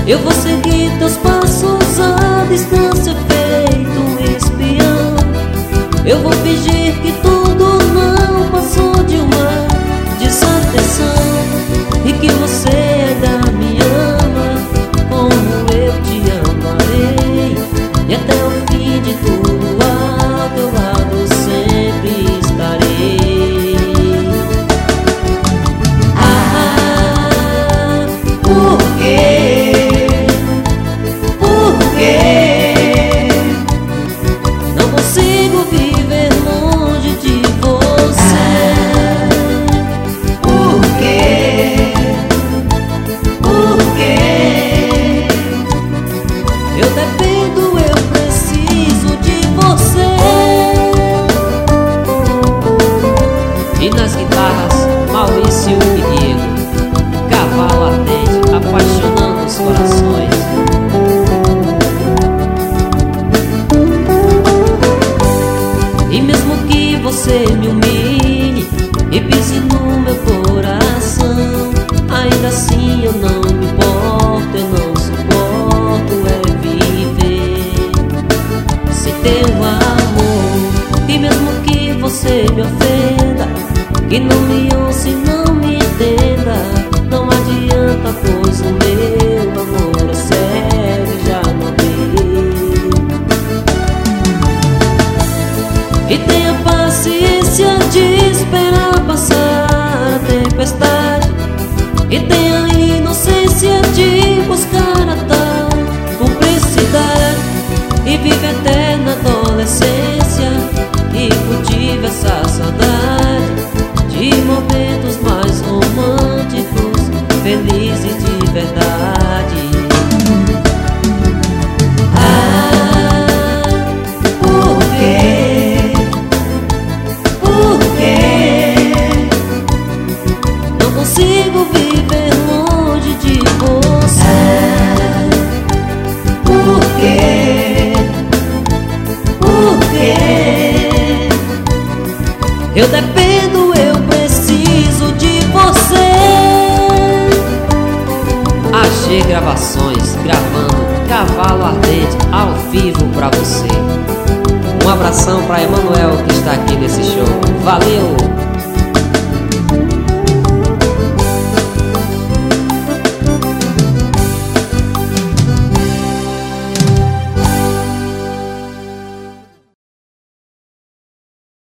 Eu vou seguir teus passos à distância, feito um espião. Eu vou fingir que tudo não passou de uma desatenção, e que você ainda me ama como eu te amarei. E até o fim de tudo ao teu lado sempre estarei. Ah, por quê? Por quê? Não consigo viver longe de você. Por quê? Por quê? Eu dependo, eu preciso de você. E nas guitarras, Maurício e Diego, cavalo ardente, apaixonando os corações. E mesmo que você me humilhe e pise no meu coração, ainda assim eu não me importo, eu não suporto é viver sem teu amor. E mesmo que você me ofenda, que não me ouça e não me entenda, não adianta, pois o meu amor é cego e já não vê. E tenha paciência de esperar passar a tempestade, e tenha a inocência de buscar a tal cumplicidade, e vive eterna adolescência, e cultiva essa saudade de momentos mais românticos, felizes de verdade. Ah, por quê? Por quê? Não consigo viver longe de você. Por quê? Por quê? Eu dependo, eu preciso de você. AG Gravações, gravando Cavalo Ardente ao vivo pra você. Um abração pra Emanuel que está aqui nesse show. Valeu!